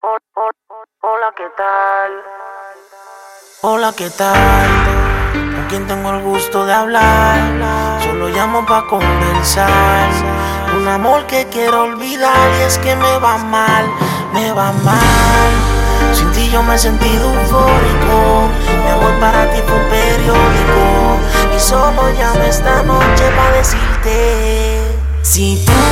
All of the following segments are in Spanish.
Hola, ¿qué tal? Hola, ¿qué tal? ¿Con quién tengo el gusto de hablar? Solo llamo pa' conversar. Un amor que quiero olvidar y es que me va mal, me va mal. Sin ti yo me he sentido eufórico. Mi amor para ti fue un periódico. Y solo llamo esta noche pa' decirte: si tú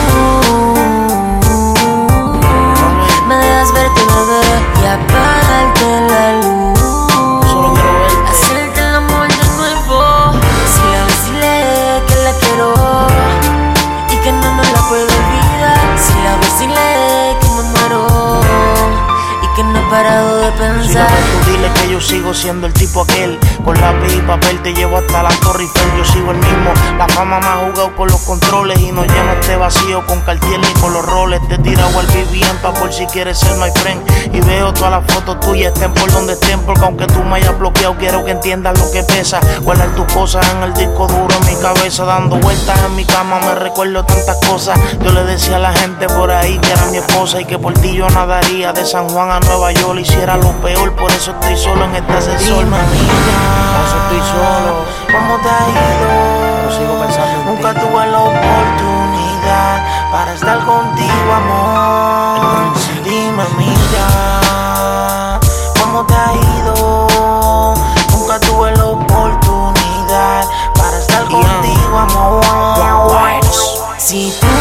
me dejas verte, bebé, y apagarte la luz, solo quiero verte, hacerte el amor de nuevo. Decirle a decirle que la quiero y que no me la puedo olvidar. Decirle a decirle que me muero y que no he parado de pensar. Tú dile que yo sigo siendo el tipo aquel. Con lápiz y papel te llevo hasta la Torre Eiffel. Yo sigo el mismo. La fama me ha jugado con los controles y no lleno este vacío con Cartier ni con los roles. Te he tirado al BBM pa' por si quieres ser my friend. Y veo todas las fotos tuyas, estén por donde estén. Porque aunque tú me hayas bloqueado, quiero que entiendas lo que pesa. Guardar tus cosas en el disco duro en mi cabeza. Dando vueltas en mi cama me recuerdo tantas cosas. Yo le decía a la gente por ahí que era mi esposa y que por ti yo nadaría de San Juan a Nueva York. Hiciera lo peor, por eso estoy solo en este ascensor. Dime, amiga, por eso estoy solo. ¿Cómo te ha ido? Pero sigo pensando en Nunca ti. tuve la oportunidad para estar contigo, amor. Dime, amiga, ¿cómo te ha ido? Nunca tuve la oportunidad para estar contigo, amor. Si tú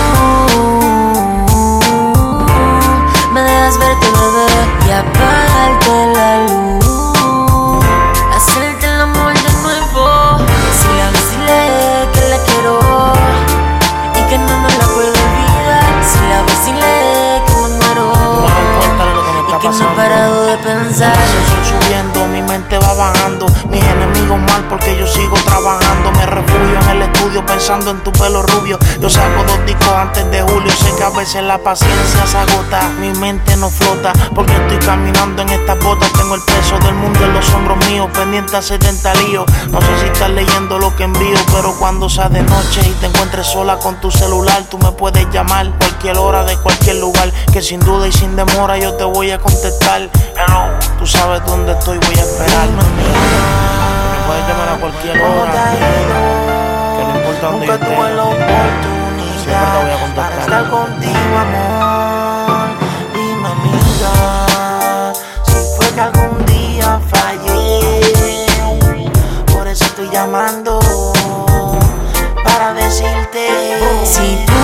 me dejas verte, bebé, y apagarte la luz, hacerte el amor de nuevo. Decirle que la quiero y que no me la puedo olvidar. Decirle que me muero y que no he parado de pensar. Estoy subiendo, mi mente va bajando. Mis enemigos mal porque yo sigo trabajando. Me refugio en el estudio pensando en tu pelo rubio. Yo saco 2 discos antes de julio. Sé que a veces la paciencia se agota. Mi mente no flota porque estoy caminando en estas botas. Tengo el peso del mundo en los hombros míos, pendiente a 70 líos. No sé si estás leyendo lo que envío, pero cuando sea de noche y te encuentres sola con tu celular, tú me puedes llamar cualquier hora de cualquier lugar, que sin duda y sin demora yo te voy a contestar. Hello, tú sabes dónde estoy, voy a esperar. Me puedes llamar a cualquier hora, que no importa dónde yo Nunca esté, tuve la siempre te voy a oportunidad para contestar. estar contigo, amor. Dime, amiga, si fue que algún día fallé. Por eso estoy llamando para decirte: si tú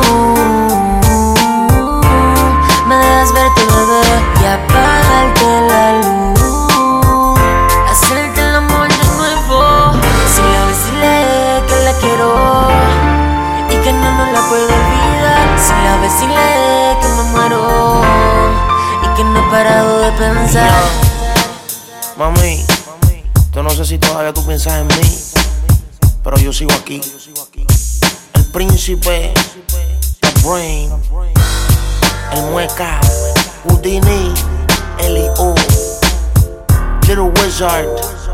me dejas verte, bebé, y apagarte la luz, hacerte el amor de nuevo. Decirle que la quiero y que no me la puedo olvidar. Decirle que me muero y que no he parado de pensar. Mami, yo no sé si todavía tú piensas en mí, pero yo sigo aquí. El príncipe, The Brain, el Mueca, Houdini, L.O., Little Wizard.